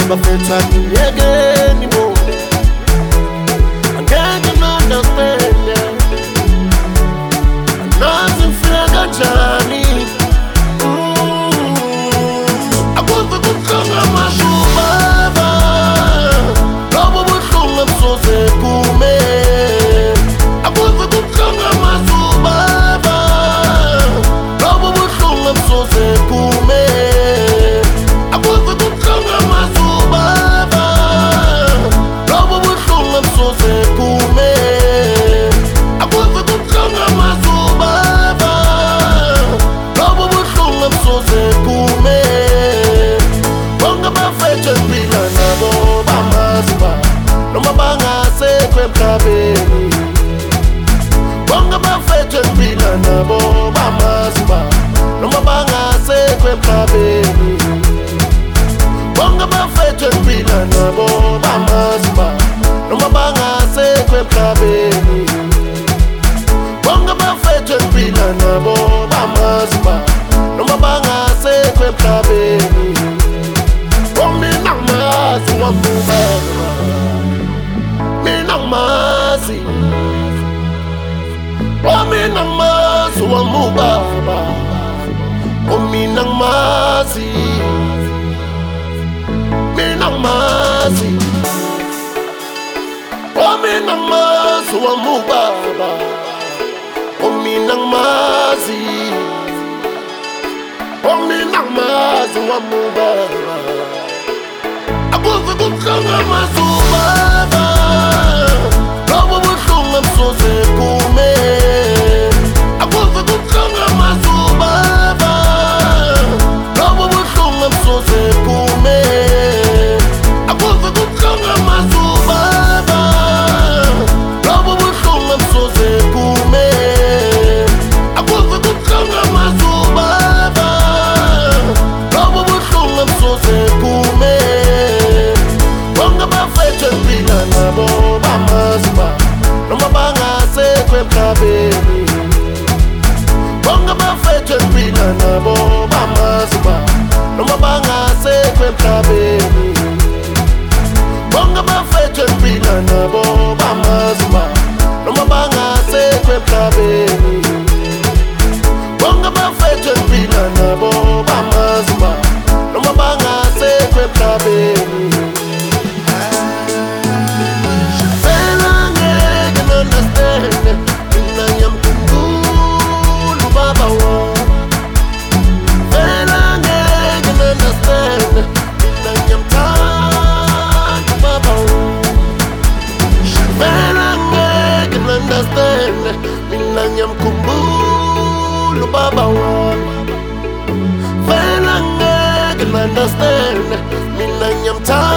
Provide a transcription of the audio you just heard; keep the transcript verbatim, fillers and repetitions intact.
bafethu angiyeke nibone, angeke understand. Anazi ngifika kanjani, akuve kubuhlungu amashubaba, lobo buhlungu abusoze bume. Akuve kubuhlungu amashubaba, lobo buhlungu abusoze bume. Akuve kubuhlungu amashubaba, lobo buhlungu abusoze bume. Akuve kubuhlungu amashubaba, lobo buhlungu abusoze bume. Bonke bafethu engiphila nabo bamazi ba, noma bangasekho emhlabeni. Bonke bafethu engiphila nabo bamazi ba, noma bangasekho emhlabeni. Bonke bafethu engiphila nabo bamazi ba, noma bangasekho emhlabeni. Bonke bafethu engiphila nabo bamazi ba, noma bangasekho emhlabeni. Mina ngamazi wamubaba, mina ngamazi, oh mina ngamazi wamubaba, oh mina ngamazi, mina ngamazi, oh mina ngamazi wamubaba, oh mina ngamazi, oh mina ngamazi wamubaba. Akuve kubuhlungu amashubaba, lobo buhlungu abusoze bume. Akuve kubuhlungu amashubaba, lobo buhlungu abusoze bume. Akuve kubuhlungu amashubaba, lobo buhlungu abusoze bume. Akuve kubuhlungu amashubaba, lobo buhlungu abusoze bume. Bonke bafethu engiphila nabo bamazi ba, noma bangasekho emhlabeni. Bonke bafethu engiphila nabo bamazi ba, noma bangasekho emhlabeni. Bonke bafethu engiphila nabo bamazi ba, noma bangasekho emhlabeni. Bonke bafethu engiphila nabo bamazi ba, noma bangasekho emhlabeni. Mina ngiyamkhumbula ubaba wami, vele angeke understand. Mina ngiyamthanda